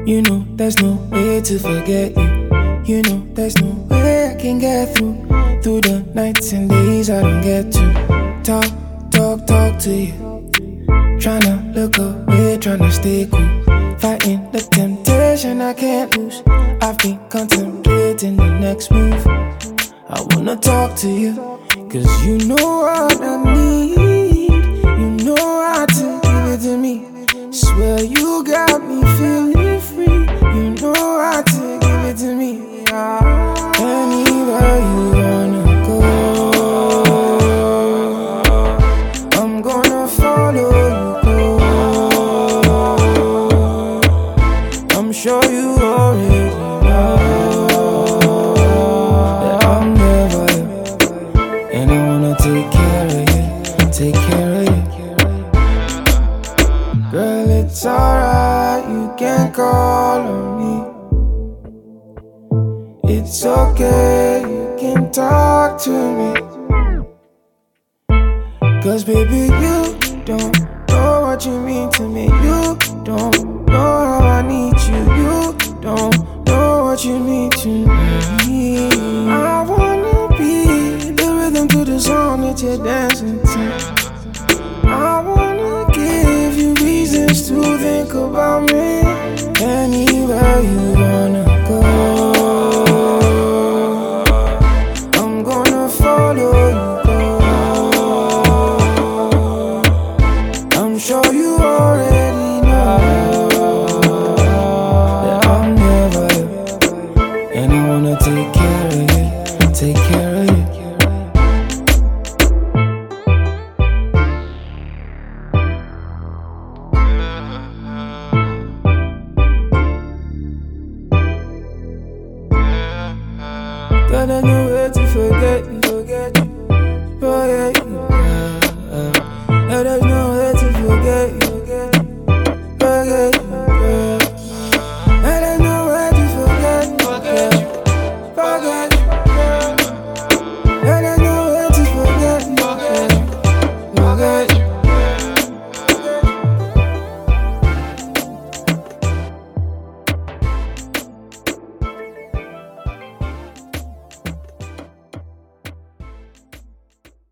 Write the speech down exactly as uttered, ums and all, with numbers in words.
You know there's no way to forget you. You know there's no way I can get through Through the nights and days I don't get to Talk, talk, talk to you. Tryna look away, tryna stay cool. Fighting the temptation I can't lose. I've been contemplating the next move. I wanna talk to you, cause you know what I need. You know how to give it to me. Swear you got me feeling free. You know how to give it to me. Anywhere you wanna go, I'm gonna follow you go. I'm sure you already know that I'm never here, and I wanna take care of you, take care of you. Girl, it's alright, you can call on me. It's okay, you can talk to me. Cause baby, you don't know what you mean to me. You don't know how I need you. You don't know what you mean to me. I wanna be the rhythm to the song that you're dancing to. I wanna give you reasons to think about me. Anywhere you wanna go, I'm gonna follow you go. I'm sure you already know that I'm never here, and I wanna take care of you, take care of you. Girl, there's no way to forget you.